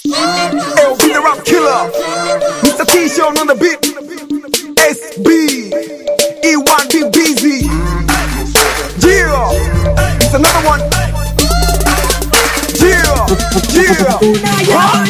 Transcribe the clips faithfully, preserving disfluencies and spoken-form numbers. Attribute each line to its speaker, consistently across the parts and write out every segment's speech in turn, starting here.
Speaker 1: L B the rap killer, Mister T-Show on the beat, S B, E one B Busy. Yeah, it's another one. Yeah, yeah. Huh?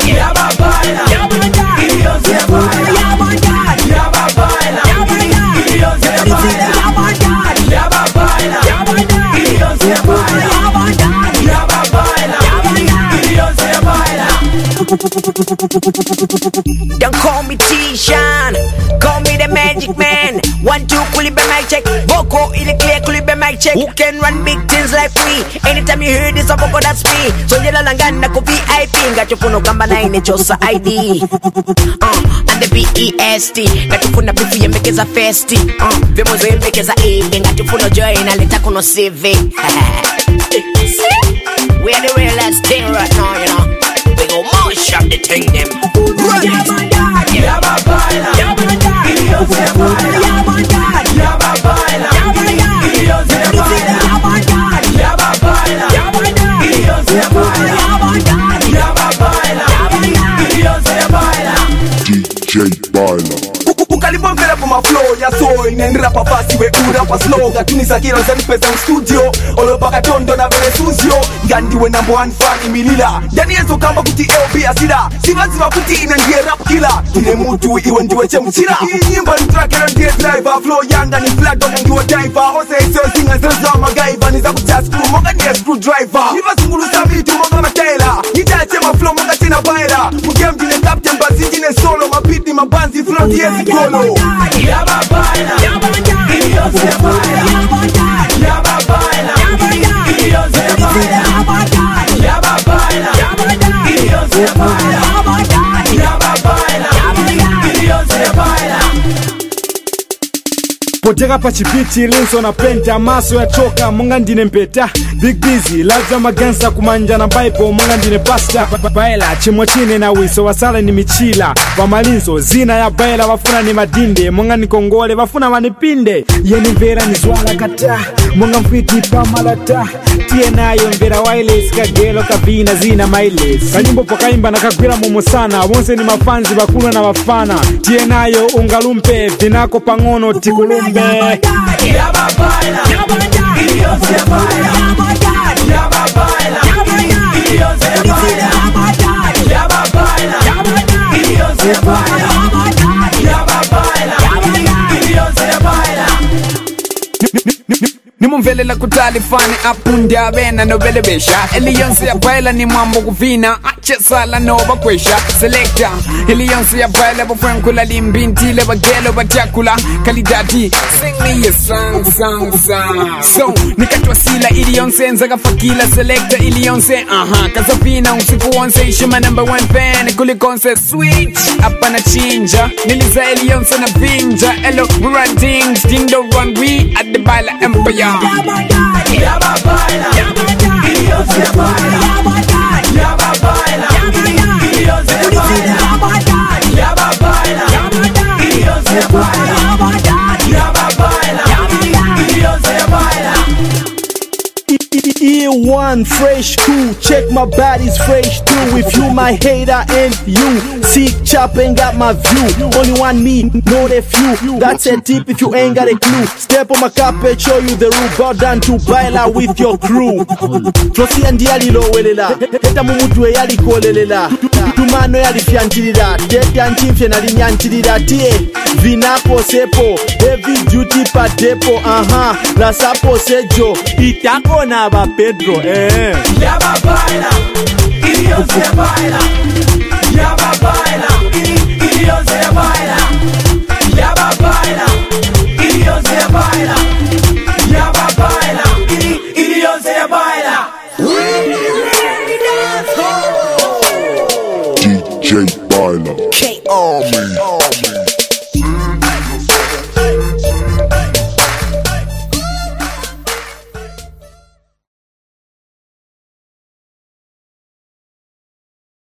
Speaker 2: Don't call me T-Shan, call me the magic man. One, two, cool it by mic check. Vocal, it clear, cool it by mic check. Who can run big things like we? Anytime you hear this, a vocal, that's me. So yela langana ko V I P. Ngachufuno kamba na inechosa I D. Uh, and the B E S T. Ngachufuna bifu yemekeza festi. Uh, vimozo yemekeza ebe. Ngachufuno joy na leta kuno C V. We are the realest thing right now, you know. We go mash up the thing, them. Run it. Yeah, my baila. Yeah, my baila. Yeah, my baila. Yeah, my baila. Yeah, my baila. Yeah, my baila. Yeah, my baila. Yeah, my baila. Yeah, my baila. Yeah, my baila. Yeah, my baila.
Speaker 1: D J Baila. Ukalibongela kwa maflow ya soy Nendira pa fasi we ura pa slow Gatuni sakira zani pesa in studio Olo baka tondo na vele suzio Gandi we number one fan imilila Dani yezo kamba kuti L B asida Siva ziva kuti ina ndiye rap killer Kine mutu iwe ndiwe chemchira Nyimba ni tracker ndiye driver Flow yanga ni flag dog ndiwe diver Ose iso singa zezo magaiva Niza kucha screw monga ndiye screwdriver Niva sungulu sabitu monga matela Nitache ma flow monga tina baila Mugem jine captain basi jine solo Mapiti mabanzi flow ndiye zikolo
Speaker 2: Yeah, my baila. Yeah, my baila. Yeah, my baila. Yeah, my baila. Yeah, my baila. Yeah, my baila. Yeah, my baila. Yeah, my baila. Yeah, my baila. Yeah, my baila.
Speaker 3: Poteka pa chipiti linso na penta maso ya choka munga ndine mpeta Big Busy laza magansa kumanja na Bible munga ndine pasta Baila chimo chine na wiso wasala ni michila Wamalinzo zina ya baila wafuna ni madinde munga ni kongole wafuna manipinde Yeni vera ni zwala kata munga mfiti pa malata Tie nayo mvera wireless kagelo kabina zina miles Kanyimbo poka imba na kakwila momo sana Wonse ni mafanzi bakuna na wafana Tie nayo ungalumpe vinako pangono tikulumpe Yeah, my baila. Yeah, my baila. Yeah, my baila. Yeah, my baila. Yeah, my baila. Yeah, my baila. Yeah, my baila. Yeah, my baila. Yeah, my baila. Yeah, my baila. Yeah, my baila. Yeah, my baila.
Speaker 4: Nimumvelela kutali fani apundi avena no vele besha Eliyonse ya baila ni mambo kuvina Ache sala no bakwesha Selecta Eliyonse ya baila bafwenkula limbinti le bagelo batakula Kalidati Sing me a song song song So nikatwa sila Eliyonse nzaga fakila Selecta Eliyonse aha Kazapina usiku onse ishima number one fan Kulikonse switch Apa na chinja Niliza Eliyonse na pinja Elo we run things Ding don't run we at the baila empire Yeah, my God. Yeah, my baila. Yeah, my God. Yeah, my baila. Yeah, my God. Yeah, my baila. Yeah, my God. Yeah, my God. Yeah, my baila. Yeah, my God. Yeah, my God. Yeah, my baila. Yeah, my God. Yeah, my baila.
Speaker 3: E one fresh cool, check my body's fresh too. If you my hater and you seek chop ain't got my view. Only one me, know the few. That's a tip if you ain't got a clue. Step on my carpet, show you the route. Bow down to baila with your crew. Flossy and diali lo welela. Heta mumutu e yali kolelela. Tumano yali fiantilida. Tete anchimfye na linyantilida. Tie, vinapo sepo. Heavy duty pa depo. Aha, la sapo sejo. Itako na ba Pedro, eh.
Speaker 2: Yeah, my baila. Eliyonse baila. Yeah, my baila. Eliyonse baila. Yeah, my baila. Eliyonse baila.